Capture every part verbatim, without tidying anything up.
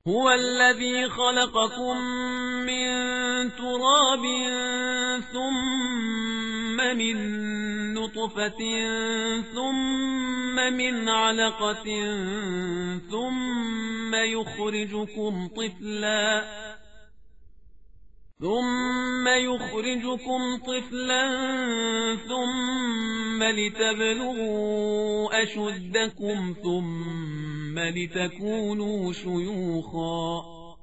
هو الذي خلقكم من تراب ثم من نطفة ثم من علقة ثم يخرجكم طفلا ثم يخرجكم طفلا ثم لتبلغوا أشدكم ثم لتكونوا شيوخا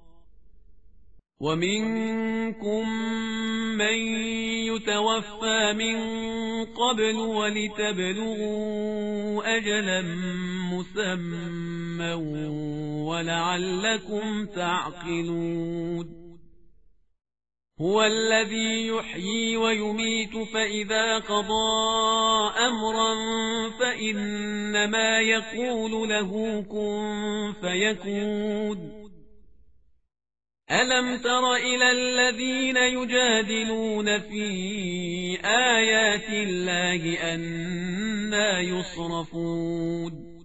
ومنكم من يتوفى من قبل ولتبلغوا أجلا مسمى ولعلكم تعقلون هو الذي يحيي ويميت فإذا قضى أمرا فإنما يقول له كن فيكون ألم تر إلى الذين يجادلون في آيات الله أنى يصرفون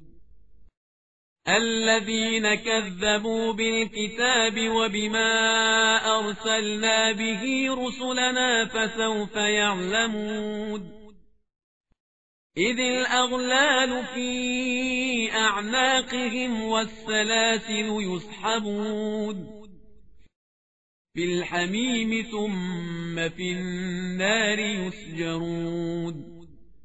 الذين كذبوا بالكتاب وبما أرسلنا به رسلنا فسوف يعلمون إذ الأغلال في أعناقهم والسلاسل يسحبون في الحميم ثم في النار يسجرون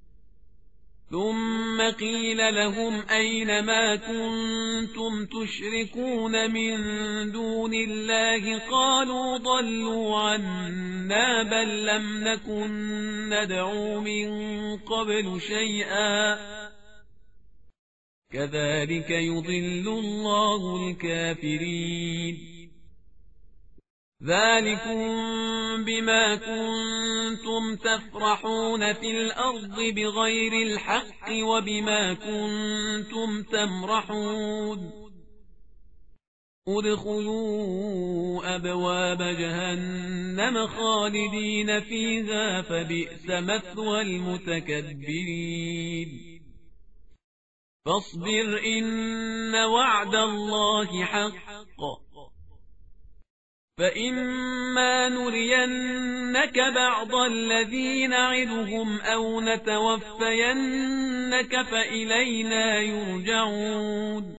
ثم قيل لهم أين ما كنتم تشركون من دون الله قالوا ضلوا عنا بل لم نكن ندعو من قبل شيئا كذلك يضل الله الكافرين ذلكم بما كنتم تفرحون في الأرض بغير الحق وبما كنتم تمرحون ادخلوا أبواب جهنم خالدين فيها فبئس مثوى المتكبرين فاصبر إن وعد الله حق فإما نرينك بعض الذي نعدهم أو نتوفينك فإلينا يرجعون